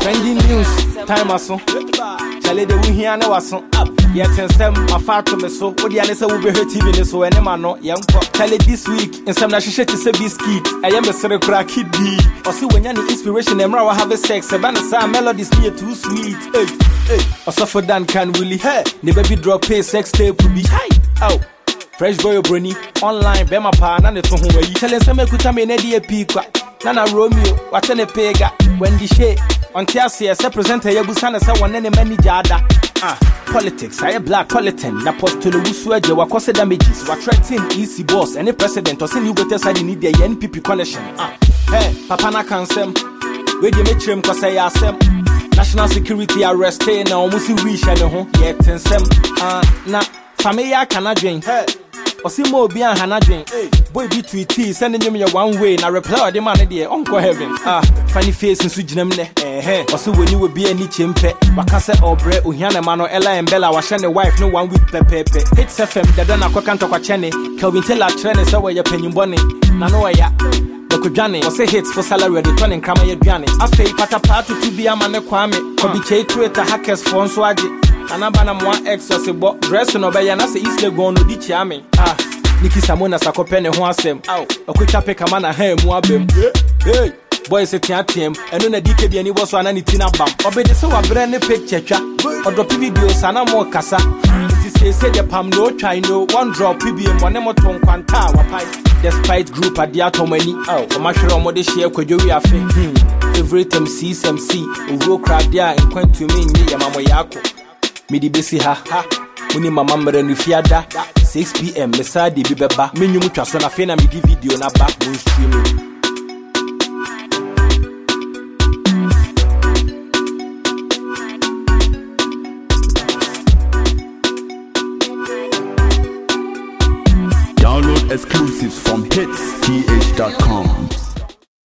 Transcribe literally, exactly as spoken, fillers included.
Trending news, time aso. Chale de we here na waso. Yet ensem afa to me so. Odi ane se we be T V ni so ene ma no. Yenko. Chale this week ensem na hwehwe te se biscuit. Eye me sere kra kidi. Osi wenya ni inspiration emra wa have sex. E ba na sa melodies me too sweet. Hey, hey. Oso for Dan can really. Hey, ne baby drop pay sex tape be. Hey, oh. Fresh boy brony online be my pa na ne to ho wayi. Chale ensem ekuta me na de api kwa. Nana Romeo, what's in a pega? When the shade on T S C S presenter Yabusana saw one any manager. Ah, politics, I a black politan, Napost to the Wusuaja, what cost damages, what threatening easy boss, any president or send you better side in the N P P connection. Ah, hey, Papana Kansem, where you make him cause I ask them. National security arrest, now almost reach and home, yet and some. Ah, na, familiar cannot drink. Hey. Osimo obi an hanadwen boy be tweet send him your one way na reply the man there uncle heaven ah funny face nso ginam ne eh oso woni we be ani chempe waka se obre ohia na ma no ella embella wa hye ne wife no one week pepepe hits F M dada na kwakanta kwa chene Kelvin Taylor trend se we ye panyumbone na no ya Dokujane was a hits for salary the turning krama ye duane afei patapatu to be amane kwame ko bi chei creator hackers for nso age anaba na mo ex o se bo dress no be ya na se isle go no di chiame ah Niki Samona sakope ne ho asem aw okotwa peka ma na ha mu abem hey boy se tia tiem eno na dike bi ani wo so anani tina bam obede se wa bre ne picture twa odrop video sana mo kasa nti se se de pam no try no one drop bi em one mo ton kwanta wa pai despite group adia tomani aw o ma hwere o mo de share kwadwo wi afi favorite M C M C uro kradia enkwantu mi nyi yamamo yako midi besi ha ha Muni mama mre nu fiada six p m mesadi bi beba menyu twa so na fe na midi video na ba mo stream Download exclusives from hits t h dot com.